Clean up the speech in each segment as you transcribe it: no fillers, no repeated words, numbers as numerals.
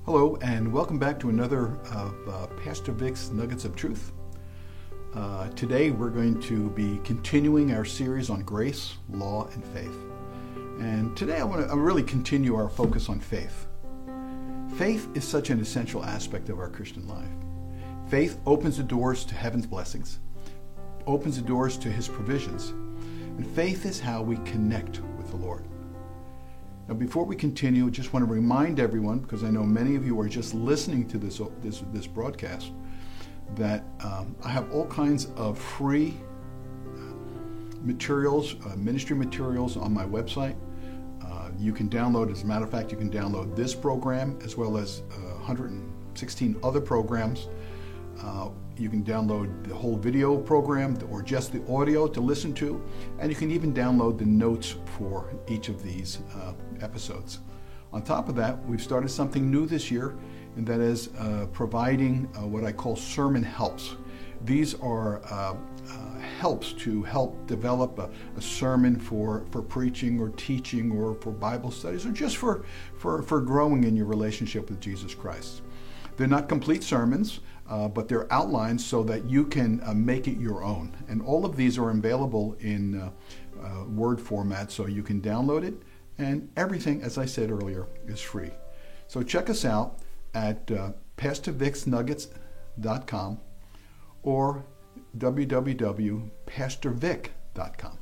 Hello, and welcome back to another of Pastor Vic's Nuggets of Truth. Today we're going to be continuing our series on grace, law, and faith. And today I want to really continue our focus on faith. Faith is such an essential aspect of our Christian life. Faith opens the doors to heaven's blessings, opens the doors to His provisions, and faith is how we connect with the Lord. Now, before we continue, I just want to remind everyone, because I know many of you are just listening to this broadcast, that I have all kinds of free materials, ministry materials on my website. You can download, as a matter of fact, you can download this program as well as 116 other programs. You can download the whole video program or just the audio to listen to, and you can even download the notes for each of these episodes. On top of that, we've started something new this year, and that is providing what I call sermon helps. These are helps to help develop a sermon for preaching or teaching or for Bible studies or just for growing in your relationship with Jesus Christ. They're not complete sermons, but they're outlines so that you can make it your own. And all of these are available in Word format, so you can download it. And everything, as I said earlier, is free. So check us out at PastorVic'sNuggets.com or www.pastorvic.com.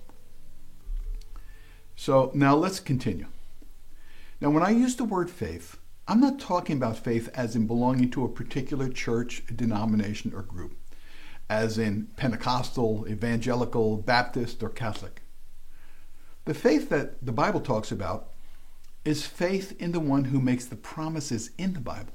So now let's continue. Now, when I use the word faith, I'm not talking about faith as in belonging to a particular church, denomination, or group, as in Pentecostal, Evangelical, Baptist, or Catholic. The faith that the Bible talks about is faith in the one who makes the promises in the Bible.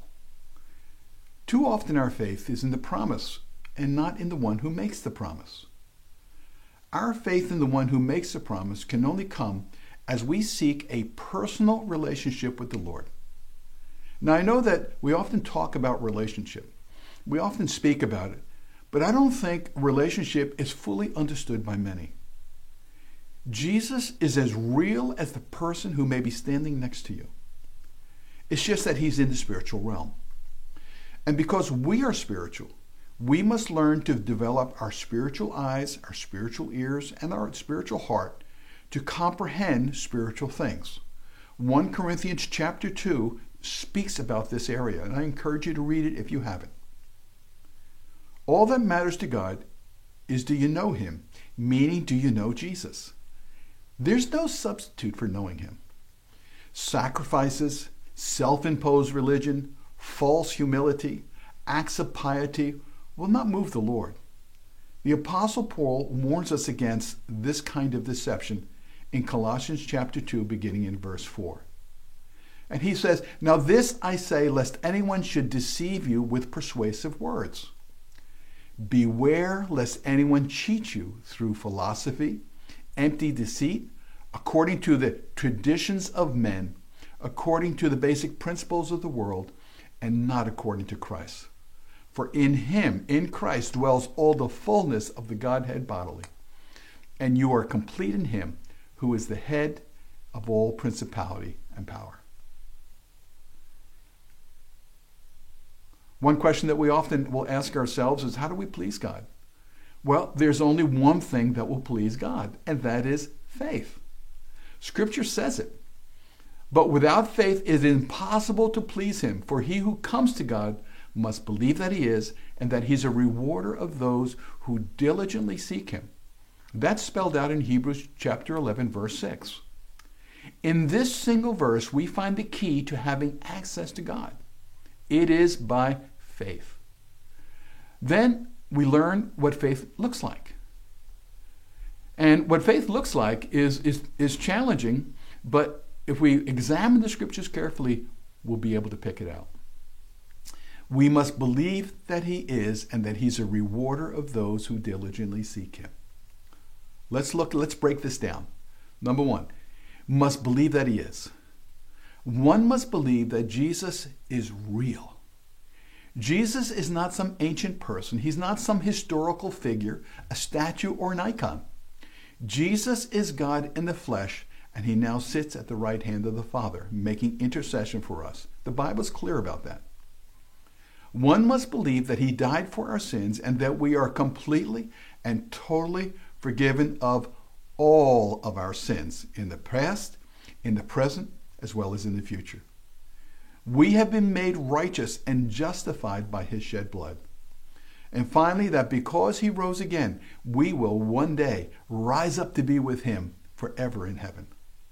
Too often our faith is in the promise and not in the one who makes the promise. Our faith in the one who makes the promise can only come as we seek a personal relationship with the Lord. Now, I know that we often talk about relationship. We often speak about it, but I don't think relationship is fully understood by many. Jesus is as real as the person who may be standing next to you. It's just that He's in the spiritual realm. And because we are spiritual, we must learn to develop our spiritual eyes, our spiritual ears, and our spiritual heart to comprehend spiritual things. 1 Corinthians chapter 2 speaks about this area, and I encourage you to read it if you haven't. All that matters to God is, do you know Him? Meaning, do you know Jesus? There's no substitute for knowing Him. Sacrifices, self-imposed religion, false humility, acts of piety will not move the Lord. The Apostle Paul warns us against this kind of deception in Colossians chapter 2, beginning in verse 4. And he says, "Now this I say, lest anyone should deceive you with persuasive words. Beware lest anyone cheat you through philosophy, empty deceit, according to the traditions of men, according to the basic principles of the world, and not according to Christ. For in Him, in Christ, dwells all the fullness of the Godhead bodily. And you are complete in Him, who is the head of all principality and power." One question that we often will ask ourselves is, how do we please God? Well, there's only one thing that will please God, and that is faith. Scripture says it. But without faith it is impossible to please Him, for he who comes to God must believe that He is, and that He's a rewarder of those who diligently seek Him. That's spelled out in Hebrews chapter 11, verse 6. In this single verse, we find the key to having access to God. It is by faith. Then we learn what faith looks like. And what faith looks like is challenging, but if we examine the Scriptures carefully, we'll be able to pick it out. We must believe that He is, and that He's a rewarder of those who diligently seek Him. Let's break this down. Number one, must believe that He is. One must believe that Jesus is real. Jesus is not some ancient person. He's not some historical figure, a statue, or an icon. Jesus is God in the flesh, and he now sits at the right hand of the Father, making intercession for us. The Bible is clear about that. One must believe that he died for our sins and that we are completely and totally forgiven of all of our sins in the past, in the present, as well as in the future. We have been made righteous and justified by his shed blood. And finally, that because he rose again, we will one day rise up to be with him forever in heaven.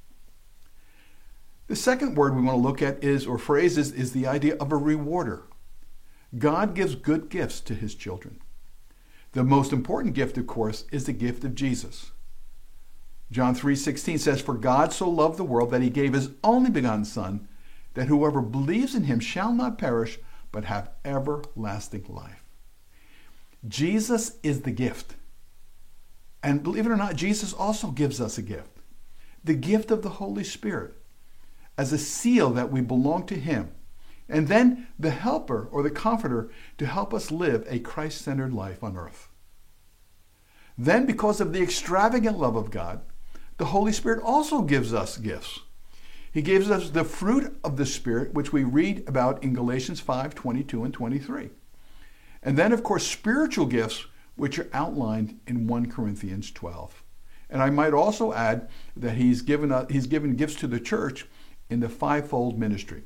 The second word we want to look at is the idea of a rewarder. God gives good gifts to his children. The most important gift, of course, is the gift of Jesus. John 3:16 says, "For God so loved the world that he gave his only begotten Son, that whoever believes in him shall not perish, but have everlasting life." Jesus is the gift. And believe it or not, Jesus also gives us a gift. The gift of the Holy Spirit as a seal that we belong to him. And then the helper or the comforter to help us live a Christ-centered life on earth. Then, because of the extravagant love of God, the Holy Spirit also gives us gifts. He gives us the fruit of the Spirit, which we read about in Galatians 5:22 and 23. And then, of course, spiritual gifts, which are outlined in 1 Corinthians 12. And I might also add that he's given gifts to the church in the fivefold ministry.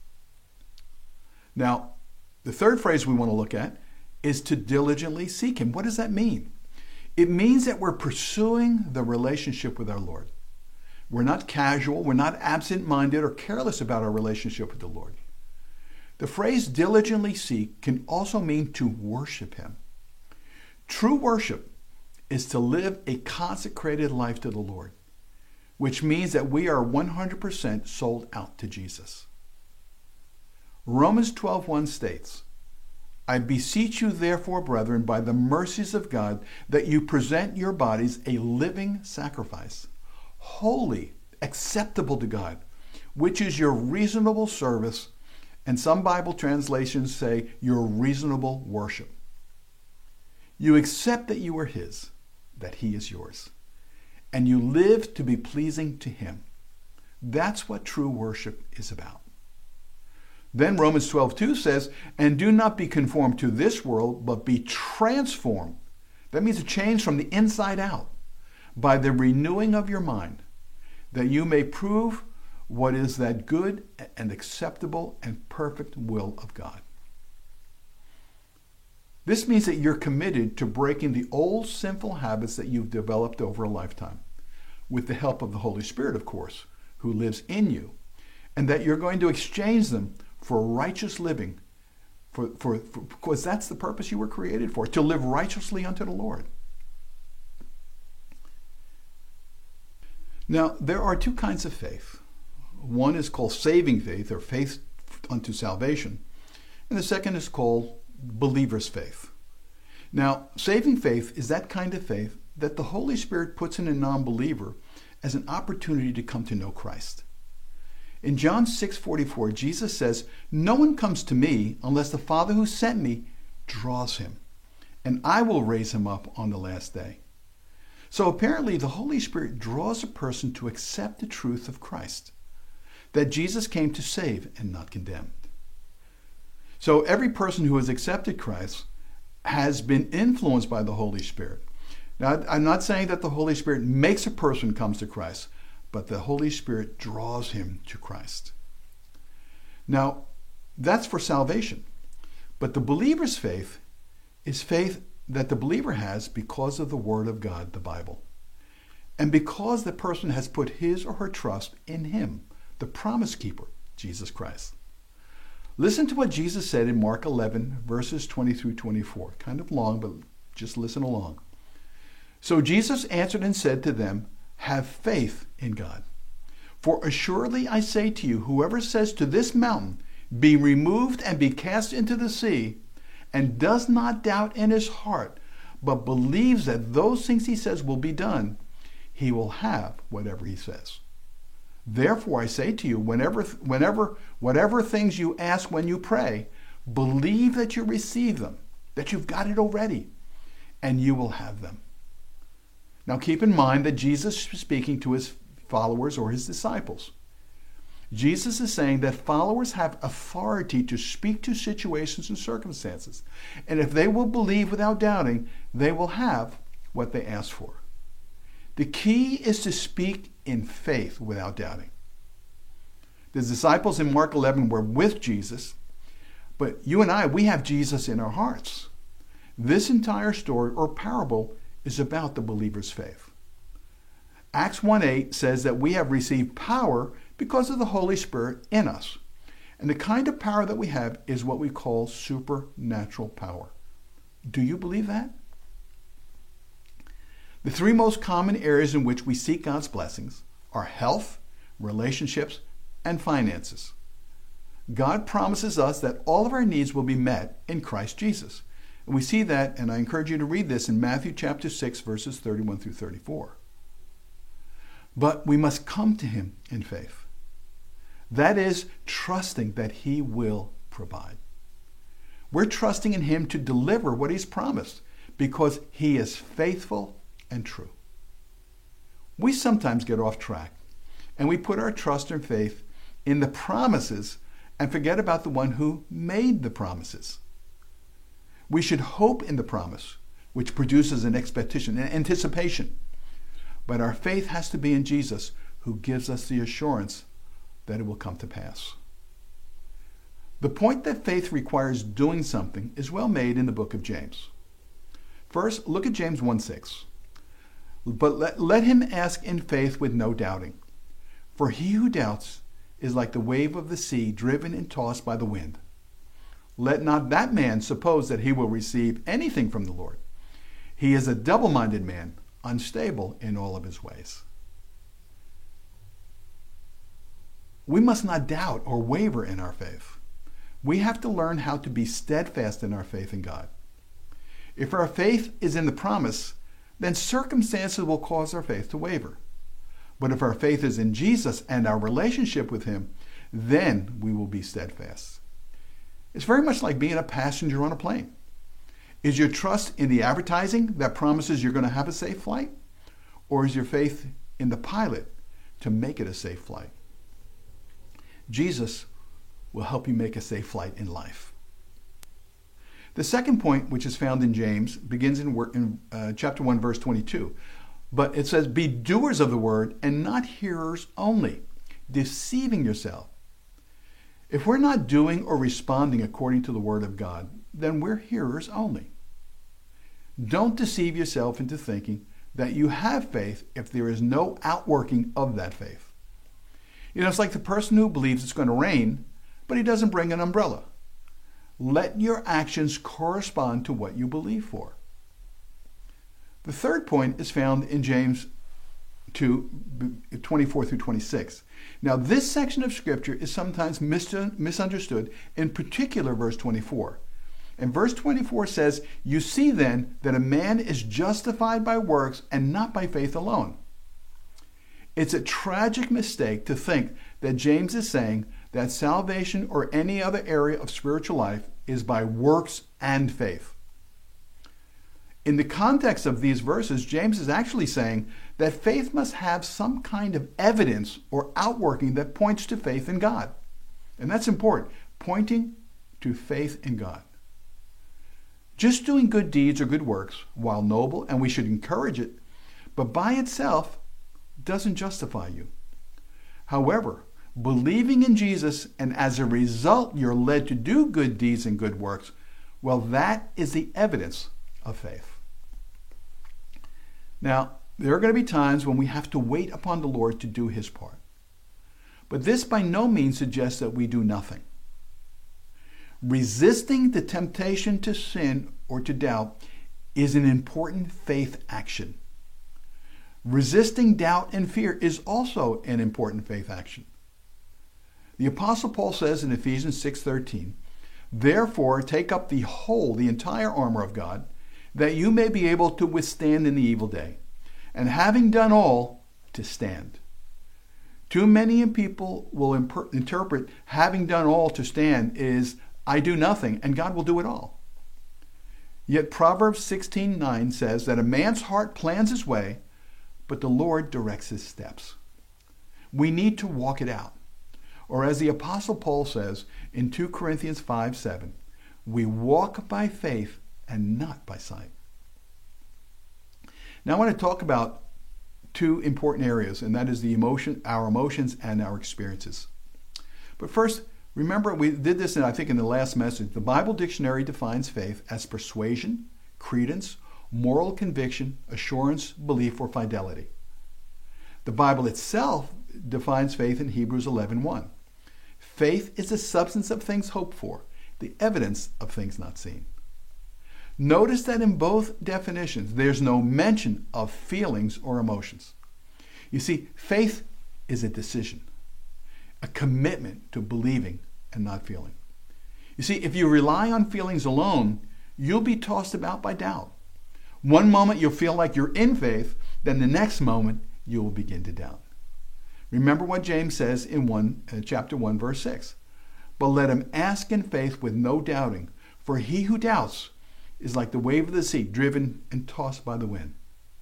Now, the third phrase we want to look at is to diligently seek him. What does that mean? It means that we're pursuing the relationship with our Lord. We're not casual, we're not absent-minded or careless about our relationship with the Lord. The phrase diligently seek can also mean to worship him. True worship is to live a consecrated life to the Lord, which means that we are 100% sold out to Jesus. Romans 12:1 states, "I beseech you therefore, brethren, by the mercies of God, that you present your bodies a living sacrifice, holy, acceptable to God, which is your reasonable service," and some Bible translations say your reasonable worship. You accept that you are his, that he is yours, and you live to be pleasing to him. That's what true worship is about. Then Romans 12:2 says, "And do not be conformed to this world, but be transformed." That means a change from the inside out, by the renewing of your mind, that you may prove what is that good and acceptable and perfect will of God. This means that you're committed to breaking the old sinful habits that you've developed over a lifetime, with the help of the Holy Spirit, of course, who lives in you, and that you're going to exchange them for righteous living, because that's the purpose you were created for, to live righteously unto the Lord. Now, there are two kinds of faith. One is called saving faith, or faith unto salvation, and the second is called believer's faith. Now, saving faith is that kind of faith that the Holy Spirit puts in a non-believer as an opportunity to come to know Christ. In John 6:44, Jesus says, "No one comes to me unless the Father who sent me draws him, and I will raise him up on the last day." So apparently the Holy Spirit draws a person to accept the truth of Christ, that Jesus came to save and not condemn. So every person who has accepted Christ has been influenced by the Holy Spirit. Now, I'm not saying that the Holy Spirit makes a person come to Christ, but the Holy Spirit draws him to Christ. Now, that's for salvation. But the believer's faith is faith that the believer has because of the Word of God, the Bible, and because the person has put his or her trust in him, the promise keeper, Jesus Christ. Listen to what Jesus said in Mark 11, verses 20 through 24. Kind of long, but just listen along. "So Jesus answered and said to them, 'Have faith in God. For assuredly I say to you, whoever says to this mountain, be removed and be cast into the sea, and does not doubt in his heart, but believes that those things he says will be done, he will have whatever he says. Therefore I say to you, whatever things you ask when you pray, believe that you receive them, that you've got it already, and you will have them.'" Now keep in mind that Jesus is speaking to his followers or his disciples. Jesus is saying that followers have authority to speak to situations and circumstances. And if they will believe without doubting, they will have what they ask for. The key is to speak in faith without doubting. The disciples in Mark 11 were with Jesus, but you and I, we have Jesus in our hearts. This entire story or parable is about the believer's faith. Acts 1:8 says that we have received power because of the Holy Spirit in us. And the kind of power that we have is what we call supernatural power. Do you believe that? The three most common areas in which we seek God's blessings are health, relationships, and finances. God promises us that all of our needs will be met in Christ Jesus. And we see that, and I encourage you to read this in Matthew chapter 6, verses 31 through 34. But we must come to him in faith. That is, trusting that he will provide. We're trusting in him to deliver what he's promised because he is faithful and true. We sometimes get off track and we put our trust and faith in the promises and forget about the one who made the promises. We should hope in the promise, which produces an expectation, an anticipation. But our faith has to be in Jesus, who gives us the assurance that it will come to pass. The point that faith requires doing something is well made in the book of James. First, look at James 1:6. But let him ask in faith with no doubting. For he who doubts is like the wave of the sea driven and tossed by the wind. Let not that man suppose that he will receive anything from the Lord. He is a double-minded man, unstable in all of his ways. We must not doubt or waver in our faith. We have to learn how to be steadfast in our faith in God. If our faith is in the promise, then circumstances will cause our faith to waver. But if our faith is in Jesus and our relationship with him, then we will be steadfast. It's very much like being a passenger on a plane. Is your trust in the advertising that promises you're going to have a safe flight? Or is your faith in the pilot to make it a safe flight? Jesus will help you make a safe flight in life. The second point, which is found in James, begins in chapter 1, verse 22. But it says, be doers of the word and not hearers only, deceiving yourself. If we're not doing or responding according to the word of God, then we're hearers only. Don't deceive yourself into thinking that you have faith if there is no outworking of that faith. You know, it's like the person who believes it's going to rain, but he doesn't bring an umbrella. Let your actions correspond to what you believe for. The third point is found in James 2, 24 through 26. Now, this section of Scripture is sometimes misunderstood, in particular verse 24. And verse 24 says, you see then that a man is justified by works and not by faith alone. It's a tragic mistake to think that James is saying that salvation or any other area of spiritual life is by works and faith. In the context of these verses, James is actually saying that faith must have some kind of evidence or outworking that points to faith in God. And that's important, pointing to faith in God. Just doing good deeds or good works, while noble, and we should encourage it, but by itself doesn't justify you. However, believing in Jesus and as a result you're led to do good deeds and good works, well, that is the evidence of faith. Now, there are going to be times when we have to wait upon the Lord to do his part. But this by no means suggests that we do nothing. Resisting the temptation to sin or to doubt is an important faith action. Resisting doubt and fear is also an important faith action. The Apostle Paul says in Ephesians 6:13, therefore take up the entire armor of God, that you may be able to withstand in the evil day, and having done all, to stand. Too many people will interpret having done all to stand is, I do nothing, and God will do it all. Yet Proverbs 16:9 says that a man's heart plans his way, but the Lord directs his steps. We need to walk it out. Or as the Apostle Paul says in 2 Corinthians 5:7, we walk by faith and not by sight. Now I want to talk about two important areas, and that is our emotions and our experiences. But first, remember we did this, I think, in the last message. The Bible Dictionary defines faith as persuasion, credence, moral conviction, assurance, belief, or fidelity. The Bible itself defines faith in Hebrews 11:1. Faith is the substance of things hoped for, the evidence of things not seen. Notice that in both definitions, there's no mention of feelings or emotions. You see, faith is a decision, a commitment to believing and not feeling. You see, if you rely on feelings alone, you'll be tossed about by doubt. One moment you'll feel like you're in faith, then the next moment you'll begin to doubt. Remember what James says in chapter 1, verse 6. But let him ask in faith with no doubting, for he who doubts is like the wave of the sea, driven and tossed by the wind.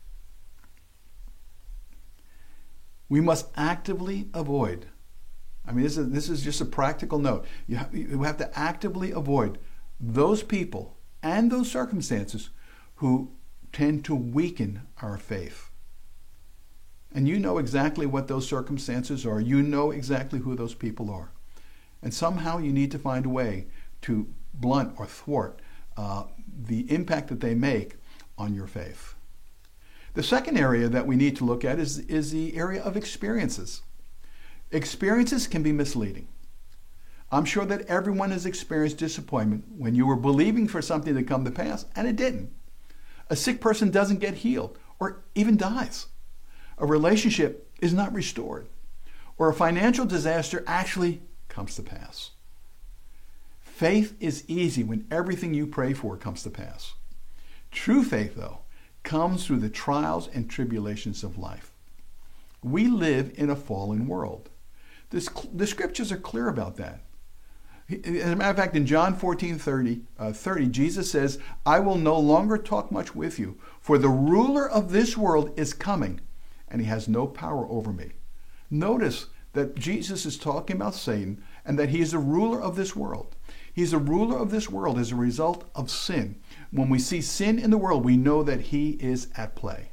We must actively avoid, this is just a practical note. You have to actively avoid those people and those circumstances who tend to weaken our faith. And you know exactly what those circumstances are. You know exactly who those people are. And somehow you need to find a way to blunt or thwart the impact that they make on your faith. The second area that we need to look at is the area of experiences. Experiences can be misleading. I'm sure that everyone has experienced disappointment when you were believing for something to come to pass and it didn't. A sick person doesn't get healed or even dies. A relationship is not restored, or a financial disaster actually comes to pass. Faith is easy when everything you pray for comes to pass. True faith, though, comes through the trials and tribulations of life. We live in a fallen world. The scriptures are clear about that. As a matter of fact, in John 14:30, Jesus says, I will no longer talk much with you, for the ruler of this world is coming, and he has no power over me. Notice that Jesus is talking about Satan and that he is the ruler of this world. He's a ruler of this world as a result of sin. When we see sin in the world, we know that he is at play.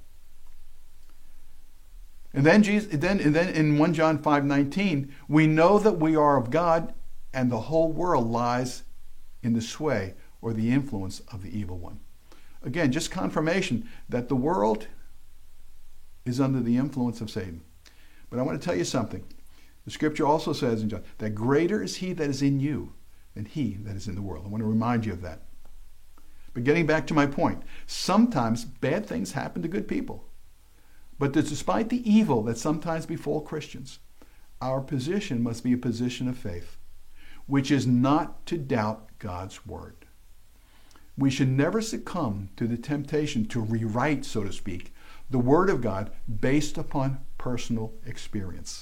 And then in 1 John 5:19, we know that we are of God and the whole world lies in the sway or the influence of the evil one. Again, just confirmation that the world is under the influence of Satan. But I want to tell you something. The scripture also says in John that greater is he that is in you than he that is in the world. I want to remind you of that. But getting back to my point, sometimes bad things happen to good people. But despite the evil that sometimes befall Christians, our position must be a position of faith, which is not to doubt God's word. We should never succumb to the temptation to rewrite, so to speak, the word of God based upon personal experience.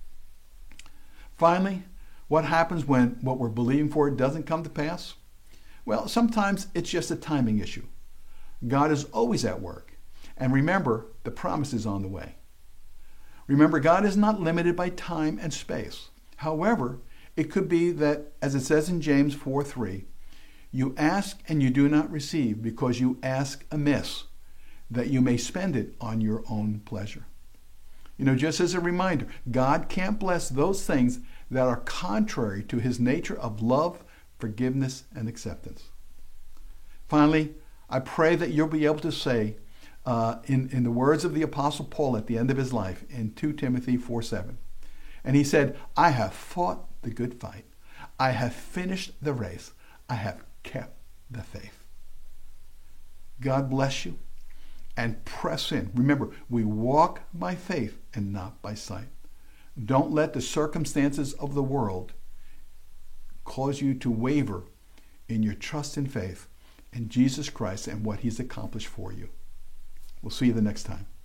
Finally, what happens when what we're believing for doesn't come to pass? Well, sometimes it's just a timing issue. God is always at work. And remember, the promise is on the way. Remember, God is not limited by time and space. However, it could be that, as it says in James 4:3, you ask and you do not receive because you ask amiss, that you may spend it on your own pleasure. Just as a reminder, God can't bless those things that are contrary to his nature of love, forgiveness, and acceptance. Finally, I pray that you'll be able to say, in the words of the Apostle Paul at the end of his life in 2 Timothy 4:7, and he said, I have fought the good fight. I have finished the race. I have kept the faith. God bless you. And press in. Remember, we walk by faith and not by sight. Don't let the circumstances of the world cause you to waver in your trust and faith in Jesus Christ and what he's accomplished for you. We'll see you the next time.